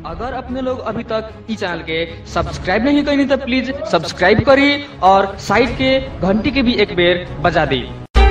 अगर अपने लोग अभी तक इस चैनल के सब्सक्राइब नहीं करें तो प्लीज सब्सक्राइब करिए और साइड के घंटी के भी एक बेर बजा दी।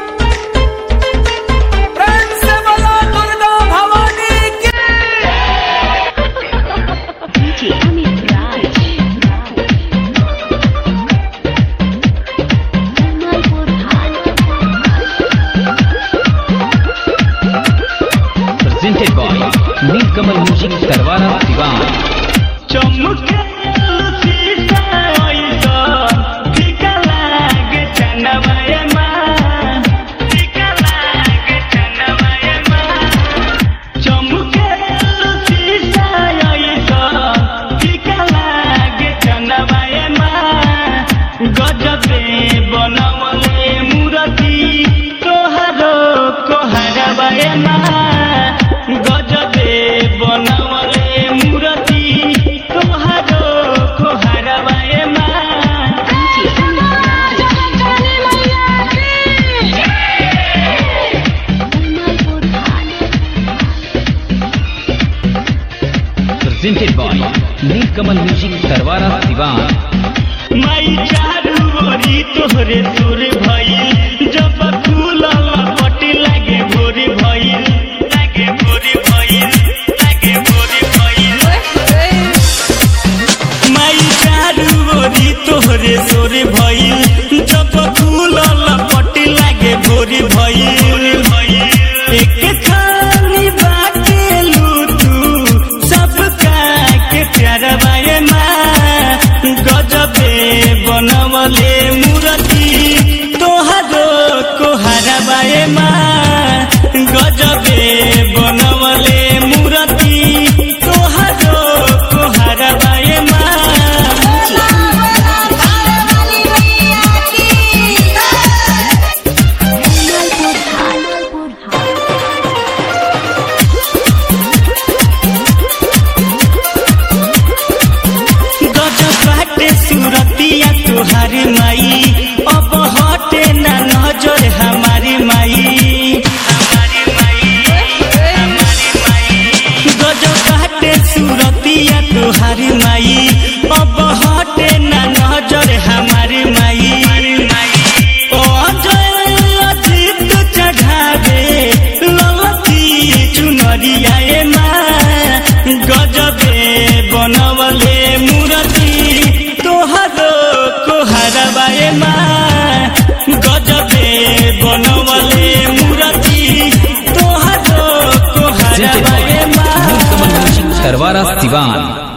Presented by नीलकमल म्यूजिक करवारा दीवान। चमके सीसा ऐसा फीका लागे चनवाए माँ, फीका लागे चनवाए माँ। चमके सीसा ऐसा फीका लागे चनवाए माँ। गजबे बनवले मूर्ति तोहरो कोहरवाए माँ। गजबे बनवले मूर्ति तोहरो कोहरवाए माँ। Presented by नीलकमल म्यूजिक करवारा दीवान। माई चारू ओरी तोहरे सुर भइल, जब फूलल पटी लागे भोर भइल, लागे भोर भइल, लागे भोर भइल। माई चारू ओरी तोहरे सुर भइल, जब फूलल पटी लागे भोर भइल। एक खानी बाटेलू तू सबका के प्यार बाए माँ। गजबे बनवले मूर्ति तोहरो कोहरवाए माँ। गजबे बनवले मूर्ति तोहरो कोहरवाए माँ। सूरतिया तुहारी माई, अब हटे ना नजर हमारी माई, हमारी माई, हमारी माई। गजब बाटे सूरतिया तुहारी माई, अब हटे ना नजर हमारी माई। अजीत चढ़ावे ललकी चुनरियाए माँ। गजबे बनवले मूर्ति तोहरो कोहरवाए माँ। गजबे बनवले मूर्ति तोहरो कोहरवाए माँ। नीलकमल म्यूजिक करवारा दीवान।